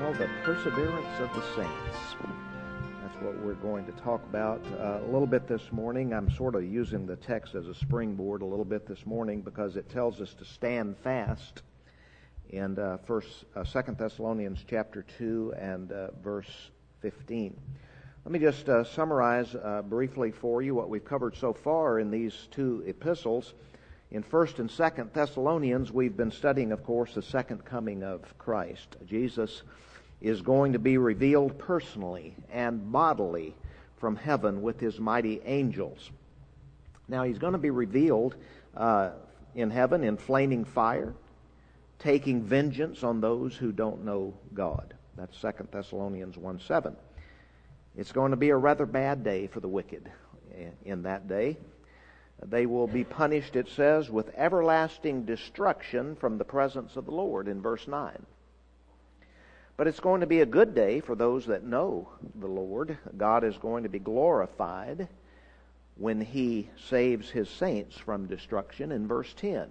Well, the perseverance of the saints. That's what we're going to talk about a little bit this morning. I'm sort of using the text as a springboard a little bit this morning because it tells us to stand fast in 2 Thessalonians chapter 2 and verse 15. Let me just summarize briefly for you what we've covered so far in these two epistles. In 1 and 2 Thessalonians, we've been studying, of course, the second coming of Christ. Jesus is going to be revealed personally and bodily from heaven with his mighty angels. Now, he's going to be revealed in heaven in flaming fire, taking vengeance on those who don't know God. That's 2 Thessalonians 1:7. It's going to be a rather bad day for the wicked in that day. They will be punished, it says, with everlasting destruction from the presence of the Lord in verse 9. But it's going to be a good day for those that know the Lord. God is going to be glorified when he saves his saints from destruction in verse 10.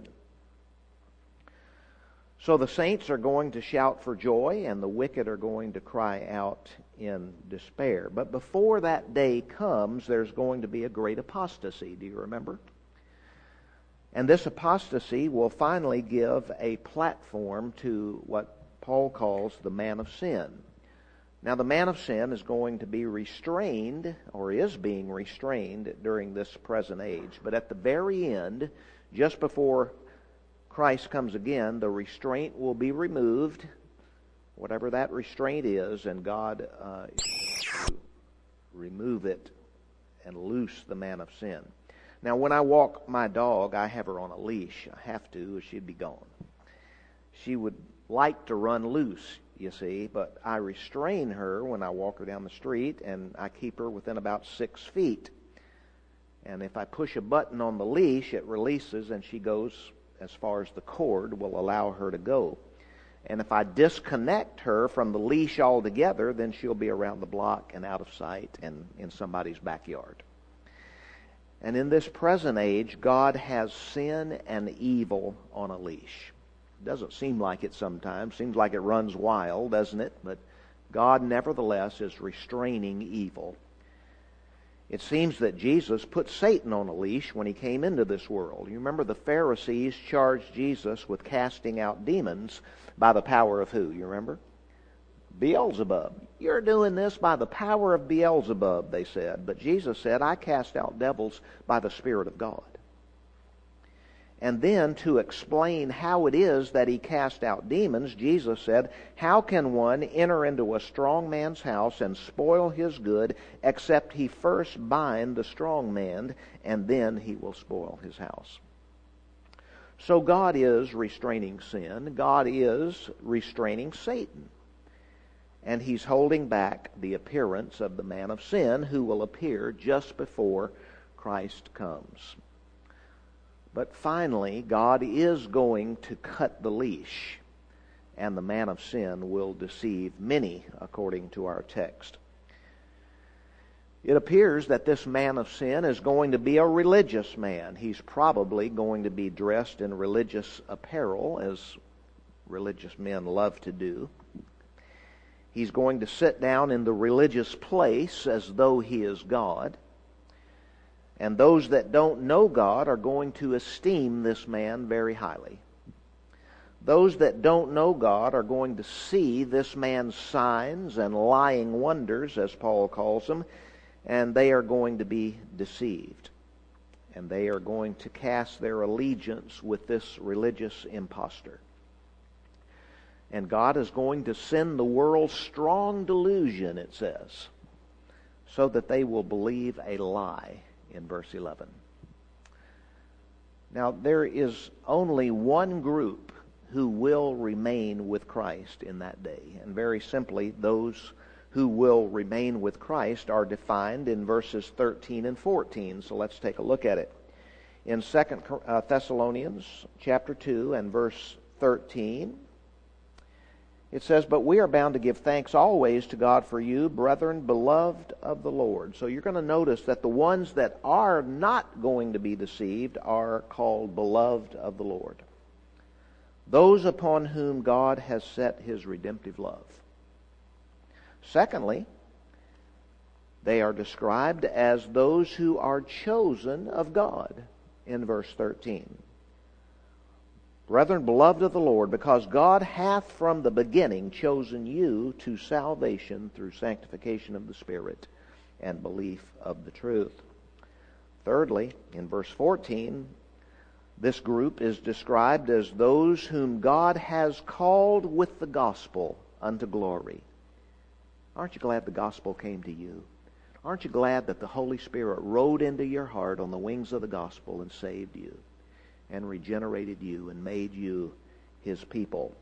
So the saints are going to shout for joy, and the wicked are going to cry out in despair. But before that day comes, there's going to be a great apostasy. Do you remember? And this apostasy will finally give a platform to what Paul calls the man of sin. Now, the man of sin is going to be restrained, or is being restrained during this present age. But at the very end, just before Christ comes again, the restraint will be removed, whatever that restraint is, and God will remove it and loose the man of sin. Now, when I walk my dog, I have her on a leash. I have to, or she'd be gone. She would like to run loose, you see, but I restrain her when I walk her down the street, and I keep her within about 6 feet. And if I push a button on the leash, it releases, and she goes as far as the cord will allow her to go. And if I disconnect her from the leash altogether, then she'll be around the block and out of sight and in somebody's backyard. And in this present age, God has sin and evil on a leash. Doesn't seem like it sometimes. Seems like it runs wild, doesn't it? But God nevertheless is restraining evil. It seems that Jesus put Satan on a leash when he came into this world. You remember the Pharisees charged Jesus with casting out demons by the power of who? You remember? Beelzebub. You're doing this by the power of Beelzebub, they said. But Jesus said, I cast out devils by the Spirit of God. And then to explain how it is that he cast out demons, Jesus said, how can one enter into a strong man's house and spoil his good except he first bind the strong man, and then he will spoil his house? So God is restraining sin. God is restraining Satan. And he's holding back the appearance of the man of sin who will appear just before Christ comes. But finally, God is going to cut the leash, and the man of sin will deceive many, according to our text. It appears that this man of sin is going to be a religious man. He's probably going to be dressed in religious apparel, as religious men love to do. He's going to sit down in the religious place as though he is God. And those that don't know God are going to esteem this man very highly. Those that don't know God are going to see this man's signs and lying wonders, as Paul calls them, and they are going to be deceived. And they are going to cast their allegiance with this religious impostor. And God is going to send the world strong delusion, it says, so that they will believe a lie. In verse 11. Now, there is only one group who will remain with Christ in that day. And very simply, those who will remain with Christ are defined in verses 13 and 14. So let's take a look at it. In 2 Thessalonians chapter 2 and verse 13, it says, but we are bound to give thanks always to God for you, brethren, beloved of the Lord. So you're going to notice that the ones that are not going to be deceived are called beloved of the Lord. Those upon whom God has set his redemptive love. Secondly, they are described as those who are chosen of God in verse 13. Brethren, beloved of the Lord, because God hath from the beginning chosen you to salvation through sanctification of the Spirit and belief of the truth. Thirdly, in verse 14, this group is described as those whom God has called with the gospel unto glory. Aren't you glad the gospel came to you? Aren't you glad that the Holy Spirit rode into your heart on the wings of the gospel and saved you and regenerated you and made you His people?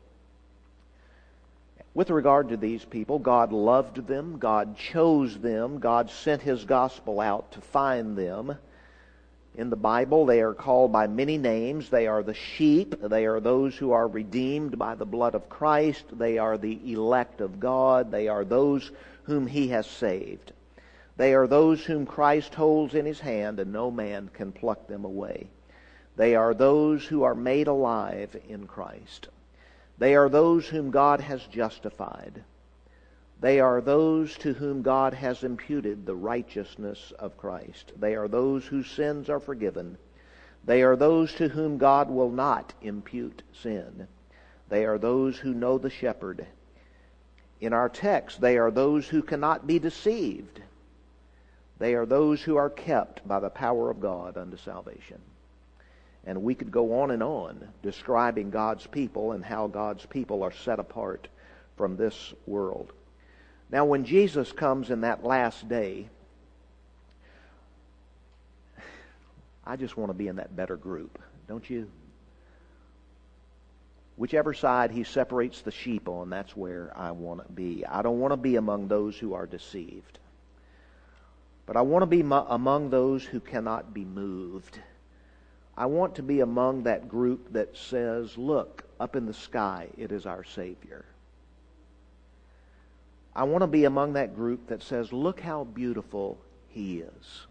With regard to these people, God loved them, God chose them, God sent His gospel out to find them. In the Bible, they are called by many names. They are the sheep. They are those who are redeemed by the blood of Christ. They are the elect of God. They are those whom He has saved. They are those whom Christ holds in His hand, and no man can pluck them away. They are those who are made alive in Christ. They are those whom God has justified. They are those to whom God has imputed the righteousness of Christ. They are those whose sins are forgiven. They are those to whom God will not impute sin. They are those who know the shepherd. In our text, they are those who cannot be deceived. They are those who are kept by the power of God unto salvation. And we could go on describing God's people and how God's people are set apart from this world. Now, when Jesus comes in that last day, I just want to be in that better group, don't you? Whichever side He separates the sheep on, that's where I want to be. I don't want to be among those who are deceived. But I want to be among those who cannot be moved. I want to be among that group that says, look, up in the sky, it is our Savior. I want to be among that group that says, look how beautiful He is.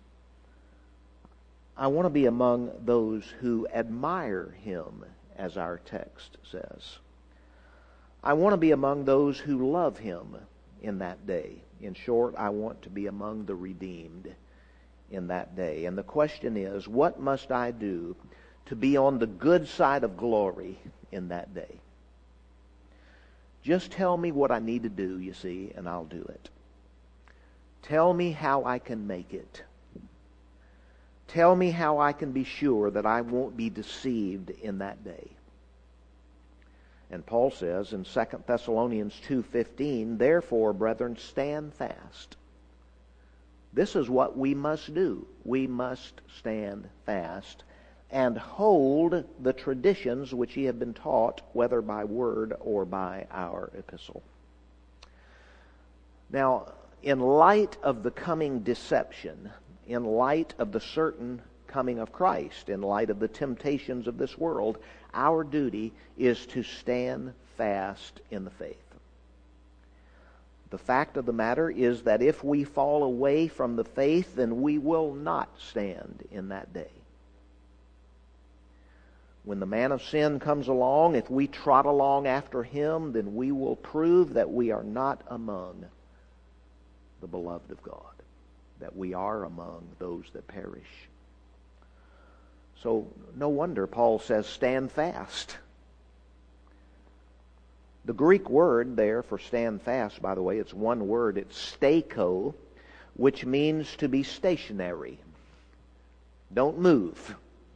I want to be among those who admire Him, as our text says. I want to be among those who love Him in that day. In short, I want to be among the redeemed in that day. And the question is, what must I do to be on the good side of glory in that day? Just tell me what I need to do, you see, and I'll do it. Tell me how I can make it. Tell me how I can be sure that I won't be deceived in that day. And Paul says in 2 Thessalonians 2:15, therefore, brethren, stand fast. This is what we must do. We must stand fast and hold the traditions which ye have been taught, whether by word or by our epistle. Now, in light of the coming deception, in light of the certain coming of Christ, in light of the temptations of this world, our duty is to stand fast in the faith. The fact of the matter is that if we fall away from the faith, then we will not stand in that day. When the man of sin comes along, if we trot along after him, then we will prove that we are not among the beloved of God, that we are among those that perish. So no wonder Paul says, stand fast. The Greek word there for stand fast, by the way, it's one word. It's stako, which means to be stationary. Don't move.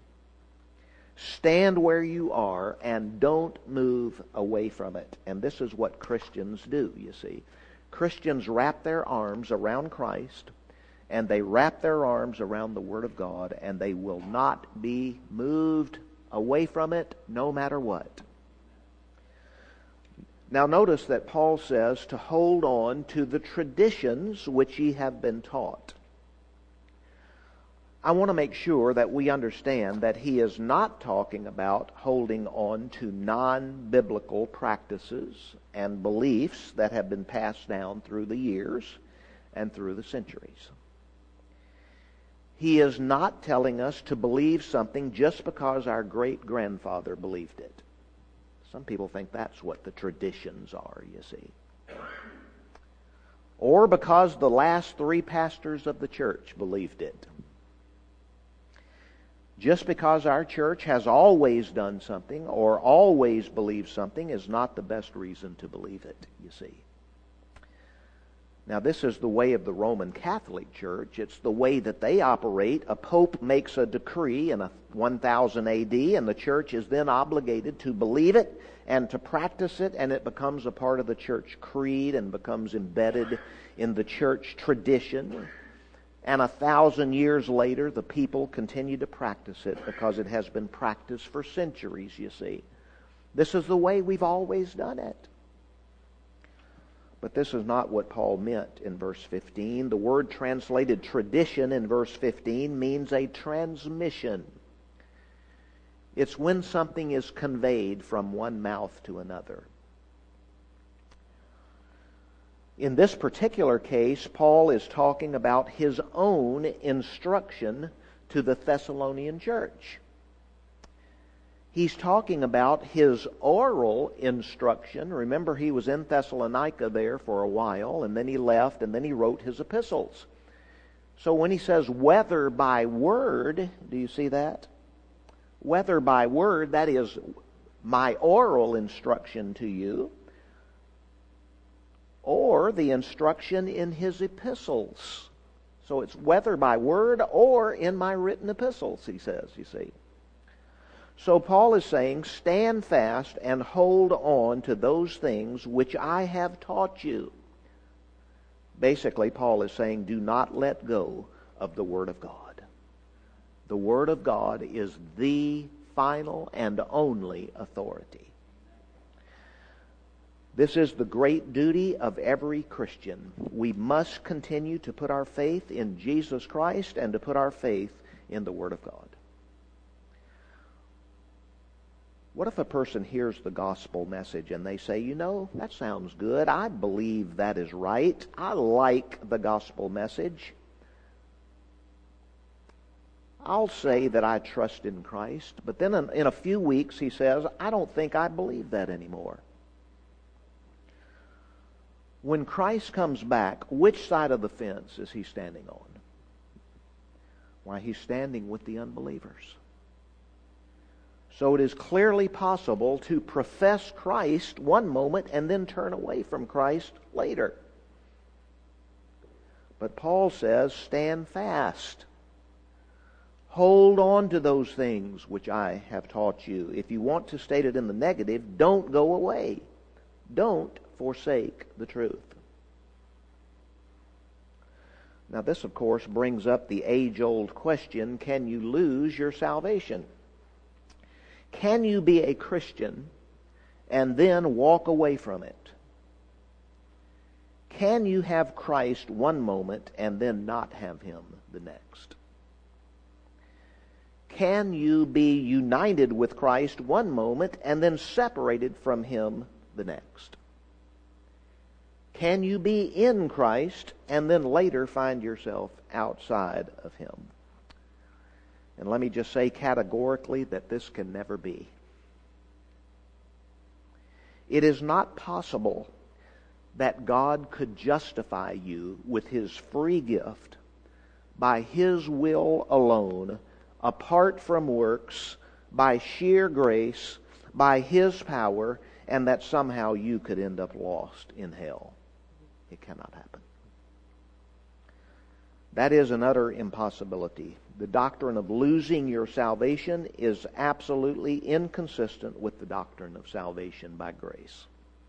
Stand where you are and don't move away from it. And this is what Christians do, you see. Christians wrap their arms around Christ, and they wrap their arms around the Word of God, and they will not be moved away from it no matter what. Now notice that Paul says to hold on to the traditions which ye have been taught. I want to make sure that we understand that he is not talking about holding on to non-biblical practices and beliefs that have been passed down through the years and through the centuries. He is not telling us to believe something just because our great-grandfather believed it. Some people think that's what the traditions are, you see. or because the last 3 pastors of the church believed it. Just because our church has always done something or always believed something is not the best reason to believe it, you see. Now, this is the way of the Roman Catholic Church. It's the way that they operate. A pope makes a decree in 1000 A.D., and the church is then obligated to believe it and to practice it, and it becomes a part of the church creed and becomes embedded in the church tradition. And 1,000 years later, the people continue to practice it because it has been practiced for centuries, you see. This is the way we've always done it. But this is not what Paul meant in verse 15. The word translated tradition in verse 15 means a transmission. It's when something is conveyed from one mouth to another. In this particular case, Paul is talking about his own instruction to the Thessalonian church. He's talking about his oral instruction. Remember, he was in Thessalonica there for a while, and then he left, and then he wrote his epistles. So when he says, whether by word, do you see that? Whether by word, that is my oral instruction to you, or the instruction in his epistles. So it's whether by word or in my written epistles, he says, you see. So Paul is saying, stand fast and hold on to those things which I have taught you. Basically, Paul is saying, do not let go of the Word of God. The Word of God is the final and only authority. This is the great duty of every Christian. We must continue to put our faith in Jesus Christ and to put our faith in the Word of God. What if a person hears the gospel message and they say, you know, that sounds good. I believe that is right. I like the gospel message. I'll say that I trust in Christ. But then in a few weeks he says, I don't think I believe that anymore. When Christ comes back, which side of the fence is he standing on? Why, he's standing with the unbelievers. So it is clearly possible to profess Christ one moment and then turn away from Christ later. But Paul says, stand fast. Hold on to those things which I have taught you. If you want to state it in the negative, don't go away. Don't forsake the truth. Now this, of course, brings up the age-old question, can you lose your salvation? Can you be a Christian and then walk away from it? Can you have Christ one moment and then not have Him the next? Can you be united with Christ one moment and then separated from Him the next? Can you be in Christ and then later find yourself outside of Him? And let me just say categorically that this can never be. It is not possible that God could justify you with His free gift by His will alone, apart from works, by sheer grace, by His power, and that somehow you could end up lost in hell. It cannot happen. That is an utter impossibility. The doctrine of losing your salvation is absolutely inconsistent with the doctrine of salvation by grace.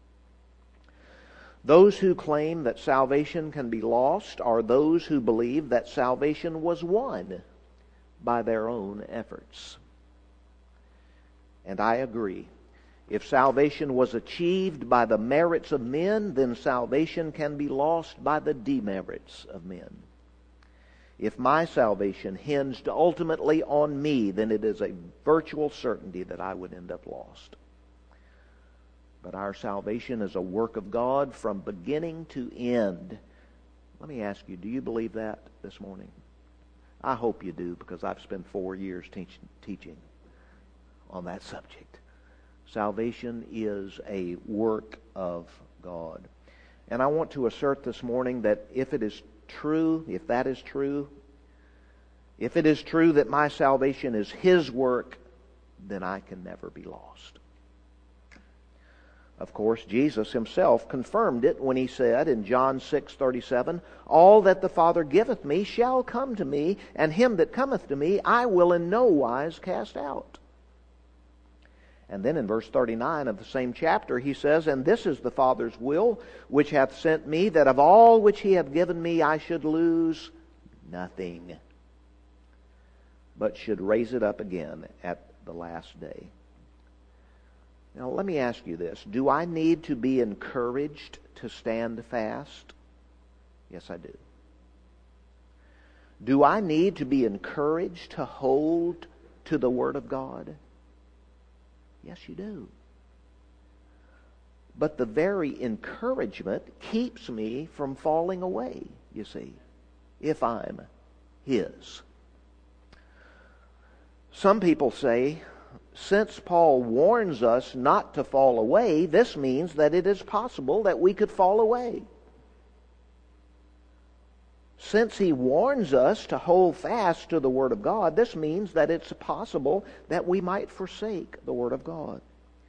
Those who claim that salvation can be lost are those who believe that salvation was won by their own efforts. And I agree. If salvation was achieved by the merits of men, then salvation can be lost by the demerits of men. If my salvation hinged ultimately on me, then it is a virtual certainty that I would end up lost. But our salvation is a work of God from beginning to end. Let me ask you, do you believe that this morning? I hope you do, because I've spent 4 years teaching on that subject. Salvation is a work of God. And I want to assert this morning that if it is true, if that is true, if it is true that my salvation is His work, then I can never be lost. Of course, Jesus Himself confirmed it when He said in John 6:37, "All that the Father giveth me shall come to me, and him that cometh to me I will in no wise cast out." And then in verse 39 of the same chapter He says, "And this is the Father's will, which hath sent me, that of all which He hath given me I should lose nothing, but should raise it up again at the last day." Now let me ask you this. Do I need to be encouraged to stand fast? Yes, I do. Do I need to be encouraged to hold to the Word of God? Yes, you do. But the very encouragement keeps me from falling away, you see, if I'm His. Some people say, since Paul warns us not to fall away, this means that it is possible that we could fall away. Since he warns us to hold fast to the Word of God, this means that it's possible that we might forsake the Word of God.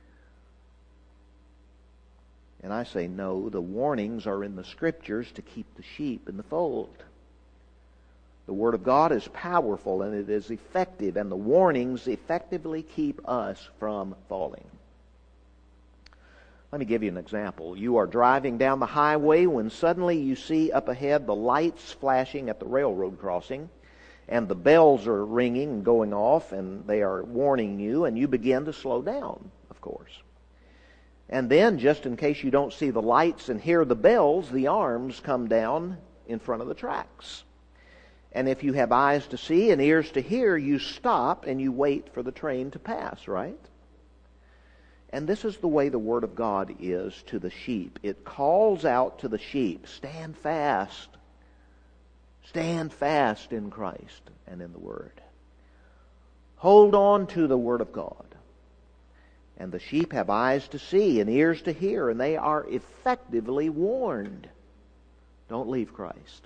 And I say no, the warnings are in the Scriptures to keep the sheep in the fold. The Word of God is powerful and it is effective, and the warnings effectively keep us from falling. Let me give you an example. You are driving down the highway when suddenly you see up ahead the lights flashing at the railroad crossing, and the bells are ringing and going off, and they are warning you, and you begin to slow down, of course. And then, just in case you don't see the lights and hear the bells, the arms come down in front of the tracks. And if you have eyes to see and ears to hear, you stop and you wait for the train to pass, right? And this is the way the Word of God is to the sheep. It calls out to the sheep, stand fast. Stand fast in Christ and in the Word. Hold on to the Word of God. And the sheep have eyes to see and ears to hear, and they are effectively warned. Don't leave Christ.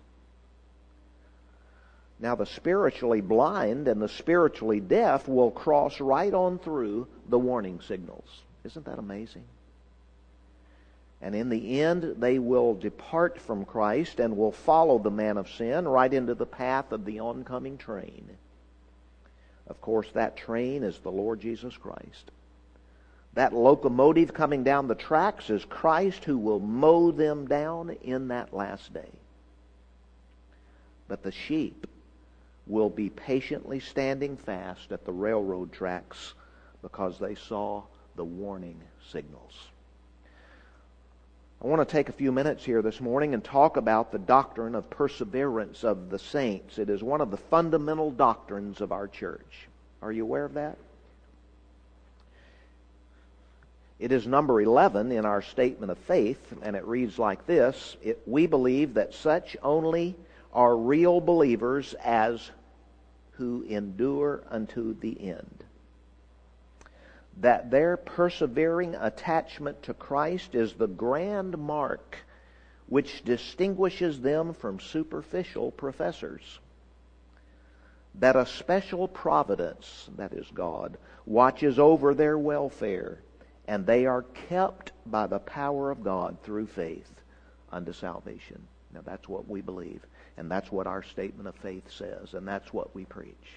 Now the spiritually blind and the spiritually deaf will cross right on through the warning signals. Isn't that amazing? And in the end, they will depart from Christ and will follow the man of sin right into the path of the oncoming train. Of course, that train is the Lord Jesus Christ. That locomotive coming down the tracks is Christ, who will mow them down in that last day. But the sheep will be patiently standing fast at the railroad tracks because they saw the warning signals. I want to take a few minutes here this morning and talk about the doctrine of perseverance of the saints. It is one of the fundamental doctrines of our church. Are you aware of that? It is number 11 in our statement of faith, and it reads like this: we believe that such only are real believers as who endure unto the end. That their persevering attachment to Christ is the grand mark which distinguishes them from superficial professors. That a special providence, that is God, watches over their welfare, and they are kept by the power of God through faith unto salvation. Now that's what we believe, and that's what our statement of faith says, and that's what we preach.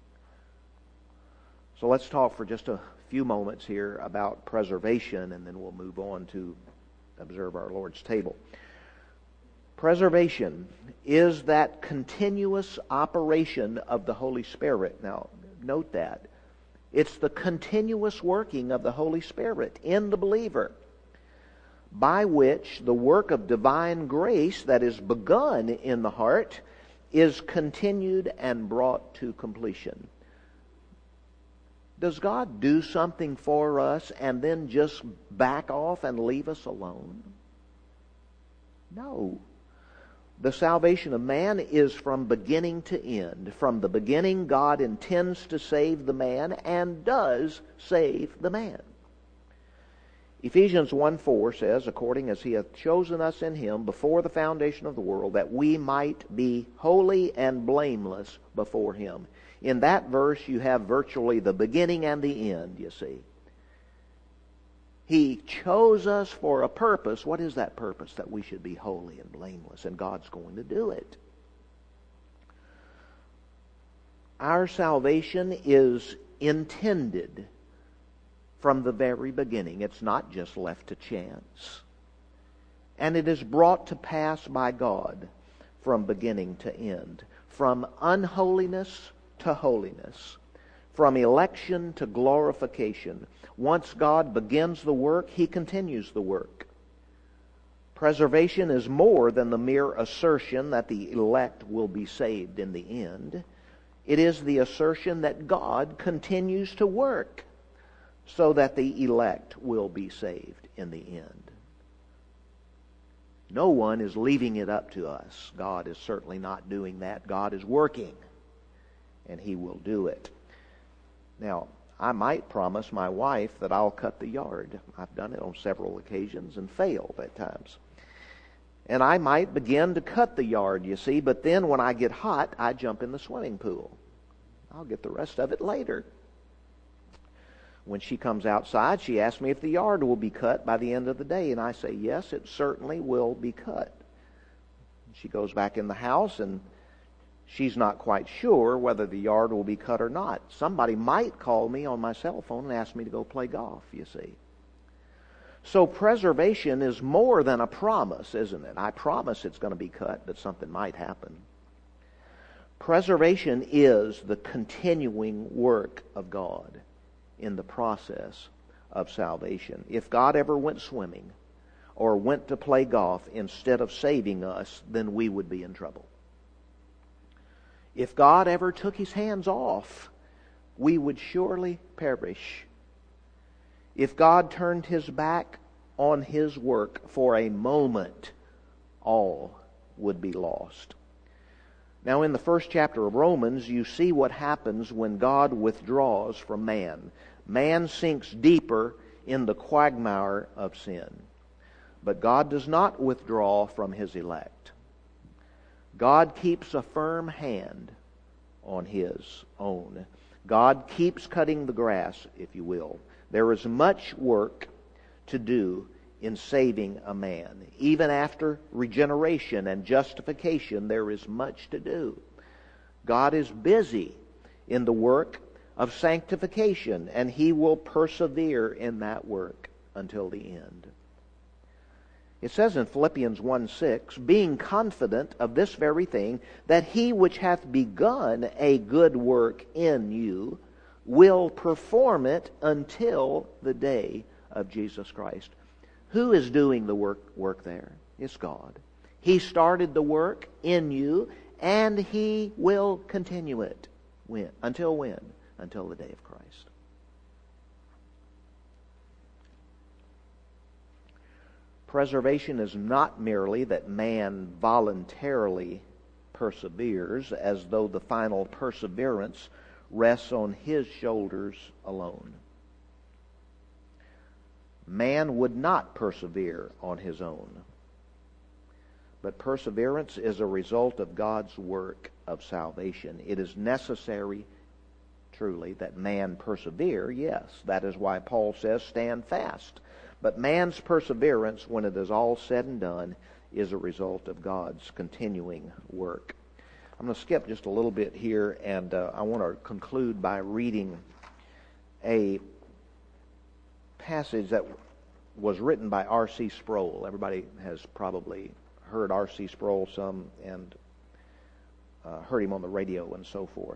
So let's talk for just a few moments here about preservation, and then we'll move on to observe our Lord's table. Preservation is that continuous operation of the Holy Spirit. Now, note that. It's the continuous working of the Holy Spirit in the believer, by which the work of divine grace that is begun in the heart is continued and brought to completion. Does God do something for us and then just back off and leave us alone? No. The salvation of man is from beginning to end. From the beginning, God intends to save the man and does save the man. Ephesians 1:4 says, according as He hath chosen us in Him before the foundation of the world, that we might be holy and blameless before Him. In that verse you have virtually the beginning and the end, you see. He chose us for a purpose. What is that purpose? That we should be holy and blameless, and God's going to do it. Our salvation is intended from the very beginning. It's not just left to chance. And it is brought to pass by God from beginning to end. From unholiness to holiness. From election to glorification. Once God begins the work, He continues the work. Preservation is more than the mere assertion that the elect will be saved in the end. It is the assertion that God continues to work so that the elect will be saved in the end. No one is leaving it up to us. God is certainly not doing that. God is working, and He will do it. Now, I might promise my wife that I'll cut the yard. I've done it on several occasions and failed at times. And I might begin to cut the yard, you see, but then when I get hot, I jump in the swimming pool. I'll get the rest of it later. When she comes outside, she asks me if the yard will be cut by the end of the day, and I say, yes, it certainly will be cut. She goes back in the house, and she's not quite sure whether the yard will be cut or not. Somebody might call me on my cell phone and ask me to go play golf, you see. So preservation is more than a promise, isn't it? I promise it's going to be cut, but something might happen. Preservation is the continuing work of God in the process of salvation. If God ever went swimming or went to play golf instead of saving us, then we would be in trouble. If God ever took His hands off, we would surely perish. If God turned His back on His work for a moment, all would be lost. Now, in the first chapter of Romans, you see what happens when God withdraws from man. Man sinks deeper in the quagmire of sin. But God does not withdraw from His elect. God keeps a firm hand on His own. God keeps cutting the grass, if you will. There is much work to do in saving a man. Even after regeneration and justification, there is much to do. God is busy in the work of sanctification, and He will persevere in that work until the end. It says in Philippians 1:6, being confident of this very thing, that He which hath begun a good work in you will perform it until the day of Jesus Christ. Who is doing the work there? It's God. He started the work in you, and He will continue it. When? Until when? Until the day of Christ. Preservation is not merely that man voluntarily perseveres, as though the final perseverance rests on his shoulders alone. Man would not persevere on his own. But perseverance is a result of God's work of salvation. It is necessary, truly, that man persevere, yes. That is why Paul says, stand fast. But man's perseverance, when it is all said and done, is a result of God's continuing work. I'm going to skip just a little bit here, and I want to conclude by reading a passage that was written by R.C. Sproul. Everybody has probably heard R.C. Sproul some and heard him on the radio and so forth.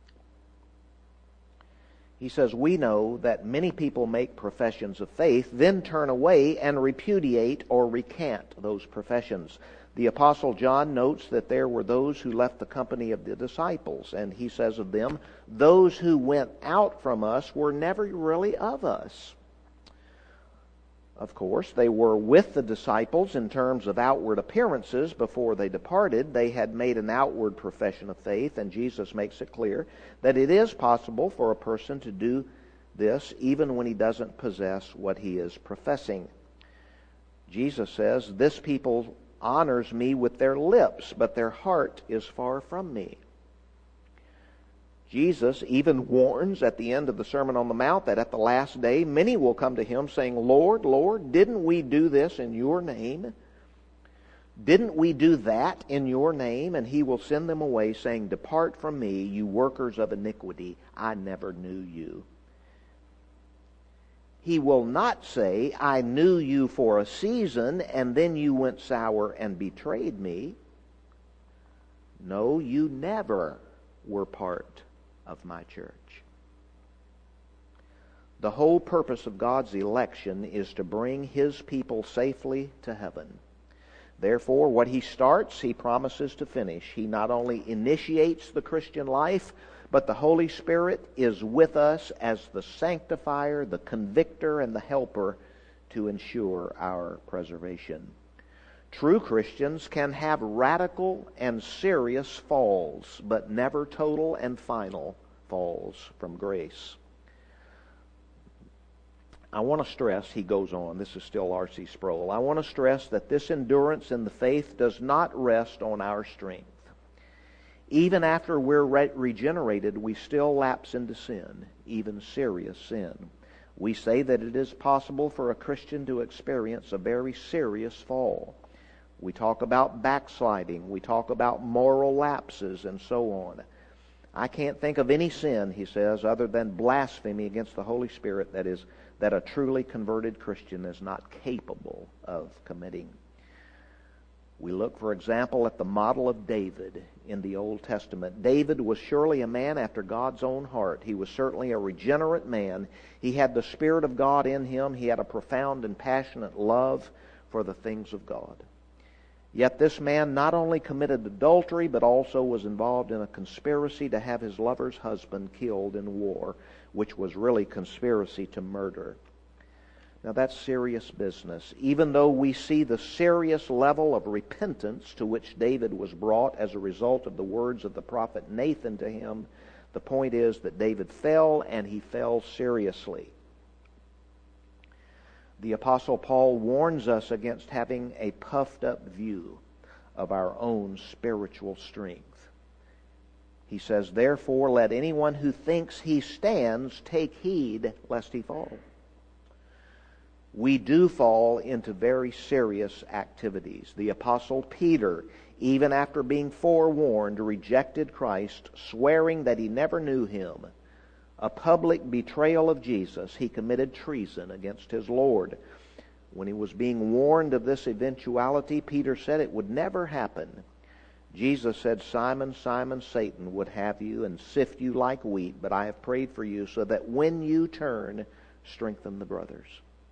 He says, we know that many people make professions of faith, then turn away and repudiate or recant those professions. The Apostle John notes that there were those who left the company of the disciples, and he says of them, those who went out from us were never really of us. Of course, they were with the disciples in terms of outward appearances before they departed. They had made an outward profession of faith, and Jesus makes it clear that it is possible for a person to do this even when he doesn't possess what he is professing. Jesus says, "This people honors me with their lips, but their heart is far from me." Jesus even warns at the end of the Sermon on the Mount that at the last day many will come to him saying, "Lord, Lord, didn't we do this in your name? Didn't we do that in your name?" And he will send them away saying, "Depart from me, you workers of iniquity. I never knew you." He will not say, "I knew you for a season, and then you went sour and betrayed me." No, you never were part of my church. The whole purpose of God's election is to bring his people safely to heaven. Therefore, what he starts, he promises to finish. He not only initiates the Christian life, but the Holy Spirit is with us as the sanctifier, the convictor, and the helper to ensure our preservation. True Christians can have radical and serious falls, but never total and final falls from grace. I want to stress, he goes on, this is still R.C. Sproul, I want to stress that this endurance in the faith does not rest on our strength. Even after we're regenerated, we still lapse into sin, even serious sin. We say that it is possible for a Christian to experience a very serious fall. We talk about backsliding. We talk about moral lapses and so on. I can't think of any sin, he says, other than blasphemy against the Holy Spirit that a truly converted Christian is not capable of committing. We look, for example, at the model of David in the Old Testament. David was surely a man after God's own heart. He was certainly a regenerate man. He had the Spirit of God in him. He had a profound and passionate love for the things of God. Yet this man not only committed adultery, but also was involved in a conspiracy to have his lover's husband killed in war, which was really conspiracy to murder. Now that's serious business. Even though we see the serious level of repentance to which David was brought as a result of the words of the prophet Nathan to him, the point is that David fell, and he fell seriously. The Apostle Paul warns us against having a puffed-up view of our own spiritual strength. He says, "Therefore, let anyone who thinks he stands take heed lest he fall." We do fall into very serious activities. The Apostle Peter, even after being forewarned, rejected Christ, swearing that he never knew him. A public betrayal of Jesus. He committed treason against his Lord. When he was being warned of this eventuality, Peter said it would never happen. Jesus said, "Simon, Simon, Satan would have you and sift you like wheat, but I have prayed for you so that when you turn, strengthen the brothers."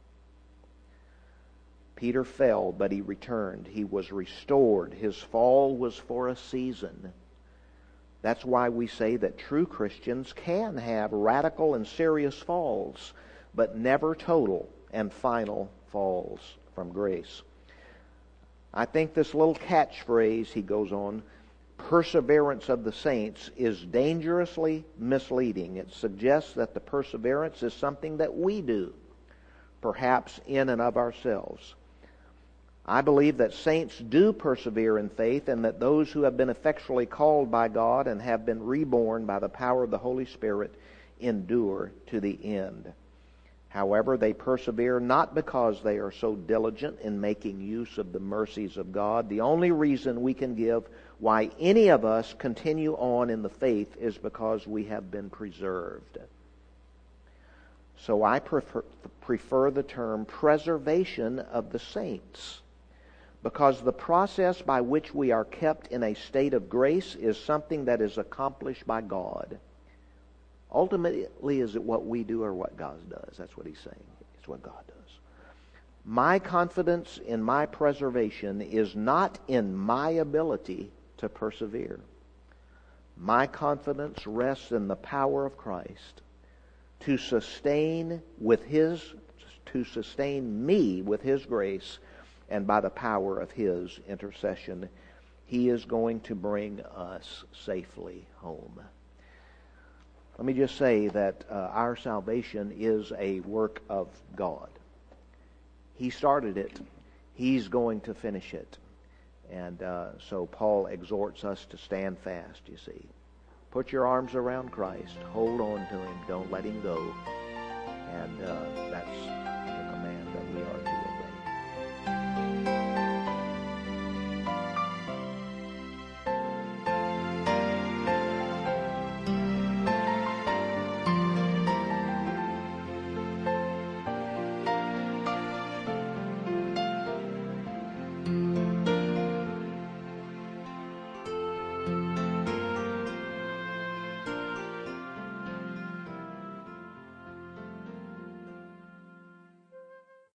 Peter fell, but he returned. He was restored. His fall was for a season. That's why we say that true Christians can have radical and serious falls, but never total and final falls from grace. I think this little catchphrase, he goes on, perseverance of the saints, is dangerously misleading. It suggests that the perseverance is something that we do, perhaps in and of ourselves. I believe that saints do persevere in faith, and that those who have been effectually called by God and have been reborn by the power of the Holy Spirit endure to the end. However, they persevere not because they are so diligent in making use of the mercies of God. The only reason we can give why any of us continue on in the faith is because we have been preserved. So I prefer the term preservation of the saints, because the process by which we are kept in a state of grace is something that is accomplished by God. Ultimately, is it what we do or what God does? That's what he's saying. It's what God does. My confidence in my preservation is not in my ability to persevere. My confidence rests in the power of Christ to sustain me with His grace, and by the power of His intercession, He is going to bring us safely home. Let me just say that our salvation is a work of God. He started it. He's going to finish it. And so Paul exhorts us to stand fast, you see. Put your arms around Christ. Hold on to Him. Don't let Him go. And that's the command that we are to